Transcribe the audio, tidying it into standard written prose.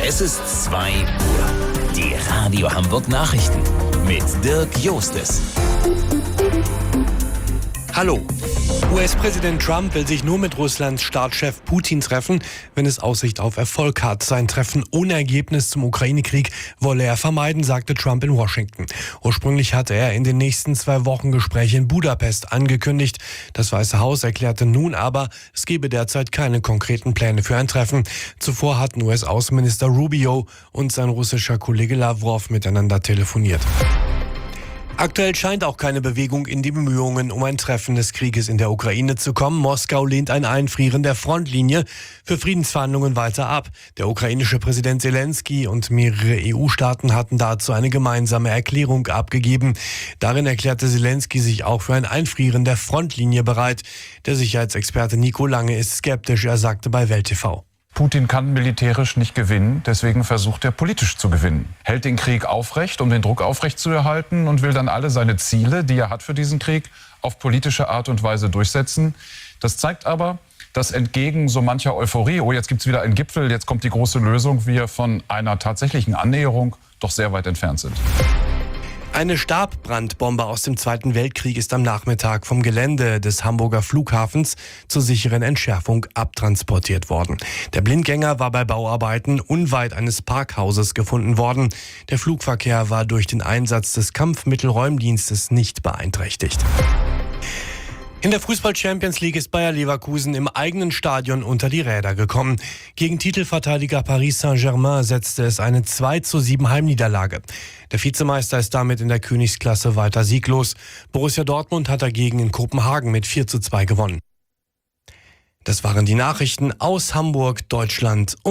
Es ist 2 Uhr. Die Radio Hamburg Nachrichten mit Dirk Jostes. Hallo. US-Präsident Trump will sich nur mit Russlands Staatschef Putin treffen, wenn es Aussicht auf Erfolg hat. Sein Treffen ohne Ergebnis zum Ukraine-Krieg wolle er vermeiden, sagte Trump in Washington. Ursprünglich hatte er in den nächsten 2 Wochen Gespräche in Budapest angekündigt. Das Weiße Haus erklärte nun aber, es gebe derzeit keine konkreten Pläne für ein Treffen. Zuvor hatten US-Außenminister Rubio und sein russischer Kollege Lavrov miteinander telefoniert. Aktuell scheint auch keine Bewegung in die Bemühungen um ein Treffen des Krieges in der Ukraine zu kommen. Moskau lehnt ein Einfrieren der Frontlinie für Friedensverhandlungen weiter ab. Der ukrainische Präsident Zelensky und mehrere EU-Staaten hatten dazu eine gemeinsame Erklärung abgegeben. Darin erklärte Zelensky sich auch für ein Einfrieren der Frontlinie bereit. Der Sicherheitsexperte Nico Lange ist skeptisch, er sagte bei Welt TV. Putin kann militärisch nicht gewinnen, deswegen versucht er politisch zu gewinnen. Hält den Krieg aufrecht, um den Druck aufrechtzuerhalten und will dann alle seine Ziele, die er hat für diesen Krieg, auf politische Art und Weise durchsetzen. Das zeigt aber, dass entgegen so mancher Euphorie, oh jetzt gibt's wieder einen Gipfel, jetzt kommt die große Lösung, wir von einer tatsächlichen Annäherung doch sehr weit entfernt sind. Eine Stabbrandbombe aus dem Zweiten Weltkrieg ist am Nachmittag vom Gelände des Hamburger Flughafens zur sicheren Entschärfung abtransportiert worden. Der Blindgänger war bei Bauarbeiten unweit eines Parkhauses gefunden worden. Der Flugverkehr war durch den Einsatz des Kampfmittelräumdienstes nicht beeinträchtigt. In der Fußball-Champions League ist Bayer Leverkusen im eigenen Stadion unter die Räder gekommen. Gegen Titelverteidiger Paris Saint-Germain setzte es eine 2:7 Heimniederlage. Der Vizemeister ist damit in der Königsklasse weiter sieglos. Borussia Dortmund hat dagegen in Kopenhagen mit 4:2 gewonnen. Das waren die Nachrichten aus Hamburg, Deutschland.